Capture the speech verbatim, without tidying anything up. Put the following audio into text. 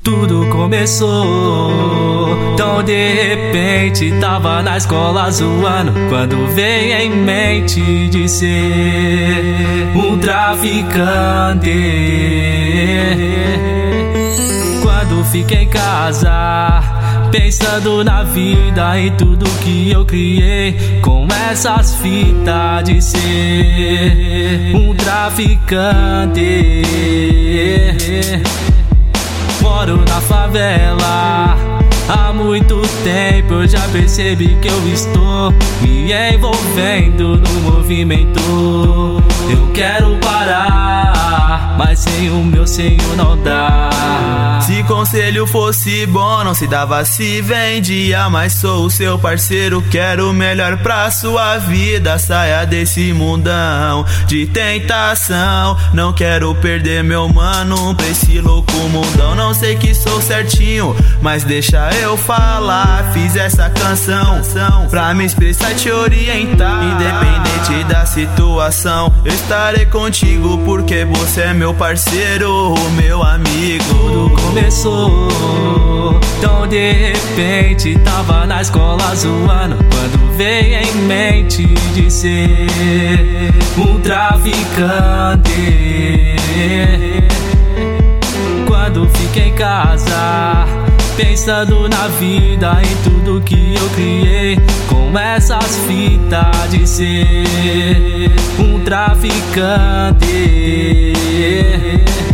Tudo começou tão de repente. Tava na escola zoando quando veio em mente de ser um traficante. Quando fiquei em casa pensando na vida e tudo que eu criei, com essas fitas de ser um traficante. Moro na favela há muito tempo, eu já percebi que eu estou me envolvendo no movimento. Eu quero parar, mas sem o meu senhor não dá. Se conselho fosse bom, não se dava, se vendia. Mas sou o seu parceiro, quero o melhor pra sua vida. Saia desse mundão de tentação. Não quero perder meu mano pra esse louco mundão. Não sei que sou certinho, mas deixa eu falar. Fiz essa canção pra me expressar e te orientar. Independente da situação, eu estarei contigo, porque você é meu parceiro, meu amigo. Tudo começou tão de repente. Tava na escola zoando quando veio em mente de ser um traficante. Quando fiquei em casa pensando na vida e tudo que eu criei, com essas fitas de ser um traficante.